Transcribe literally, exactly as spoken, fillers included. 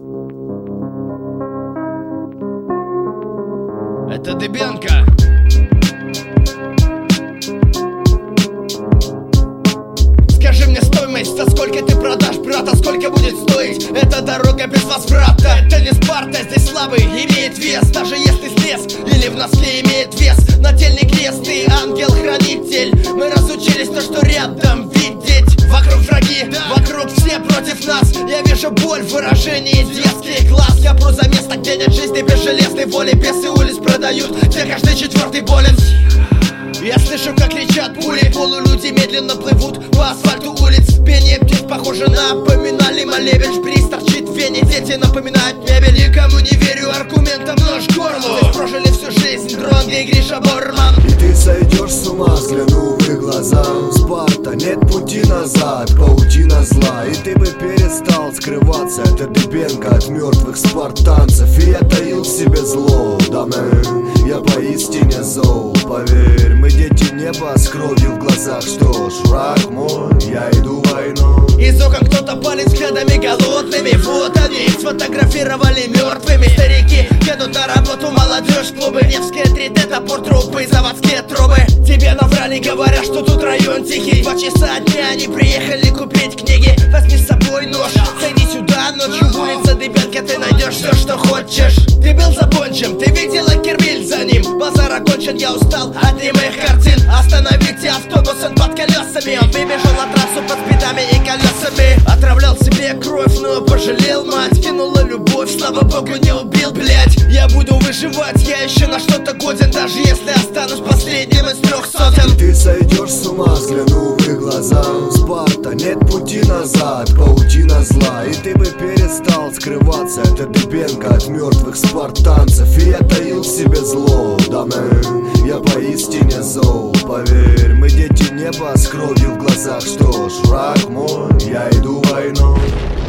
Это Дыбенко. Скажи мне стоимость, а сколько ты продашь, брат, а сколько будет стоить эта дорога без возврата? Это не Спарта, здесь слабый имеет вес, даже если слез или в носке имеет вес. Нательный крест и ангел-хранитель, мы разучились то, что рядом видеть. Вокруг враги, вокруг все против нас. Я вижу боль в выражении детских глаз. Я пру за место, где нет жизни без железной воли. Бесы улиц продают, где каждый четвертый болен. Я слышу, как кричат пули. Полулюди медленно плывут по асфальту улиц. Пение птиц похоже на поминальный молебен. Шприц торчит в вене, дети напоминают мебель. Никому не верю, аргументом нож к горлу. Здесь прожили всю жизнь Дронго и Гриша Борман. И ты сойдешь с ума, взглянув в их глаза. Спарта, нет пути назад, паутина зла. И ты бы перестал скрываться, это Дыбенко от мертвых спартанцев. И я таил в себе зло, да мэн, я поистине зол. Поверь, мы дети неба с кровью в глазах. Что ж, враг мой, я иду войной. Из окон кто-то палит взглядами голодными. Вот они их сфотографировали мертвыми. Старики едут на работу, молодежь в клубы. Невская три дэ, топор, трубы, заводские трубы. Тебе наврали, говоря, что тут район тихий. Два часа дня они приехали купить книги. Возьми с собой нож, зайди сюда ночью. Улица Дыбенко, ты найдешь все, что хочешь. Ты был закончен, ты видела Кербиль за ним. Базар окончен, я устал от немых картин. Остановите автобус, он под колесами. Он выбежал на трассу под спидами и колесами. Отравлял себе кровь, но пожалел мать. Кинула любовь, слава богу, не убил, блять. Я буду выживать, я еще на что-то годен. Даже если останусь последним из трех сотен. И ты сойдешь с ума, взглянув в их глаза. Спарта, нет пути назад, паутина зла. И ты бы перестал скрываться, это Дыбенко от мертвых спартанцев. И я таил в себе зло, да мэн, я поистине зол. Поверь, мы дети неба с кровью в глазах. Что ж, враг мой, я иду войной.